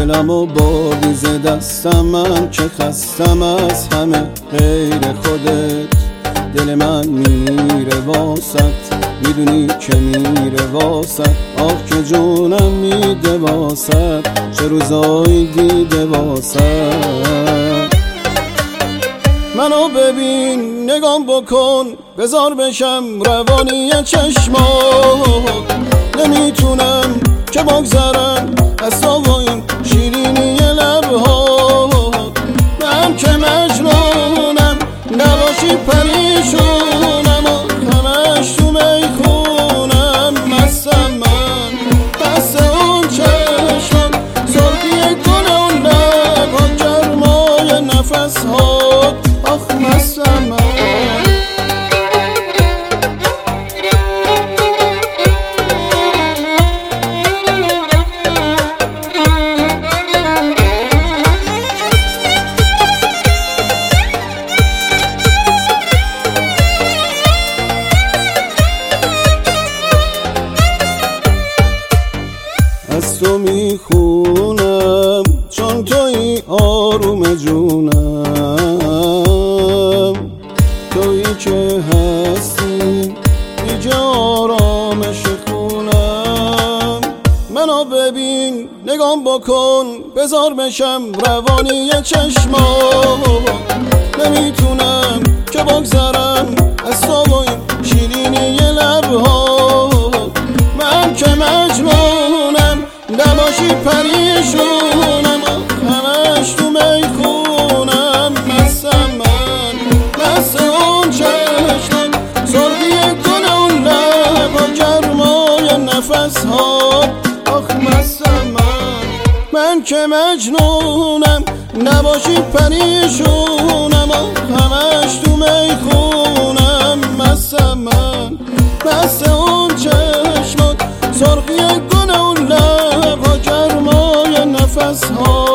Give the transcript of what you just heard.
دلمو بردی ز دستم، من که خستم از همه غیر خودت. دل من میره واسط، میدونی که میره واسط. آه که جونم میده واسط، چه روزایی دیده واسط. منو ببین نگام بکن، بذار بشم روانی چشمات. نمیتونم که بگذرم از تو و این شیرینی لبهات. من که مجنونم نباشی پریشونم، و همش تو میخونم. مستم من مست اون چشمات، سرخی گل اون لبها، گرمای نفسهات. آخ مستم من. از تو میخونم چون توی آروم جونم، تویی که هستی دیگه آرامش خونم. منو ببین نگام بکن، بذار بشم روانی چشمات. نمیتونم که بگذرم از تو و این شیرینی لبهات. من که مجنونم نباشی پریشونم، همش تو میخونم. مستم من مست اون چشمات، سرخی گل اون لبها، گرمای نفسهات. آخ مستم من که مجنونم نباشی پریشونم، همش تو میخونم. مستم من مست اون چشمات، سرخی گل اون لبها، گرمای نفسها.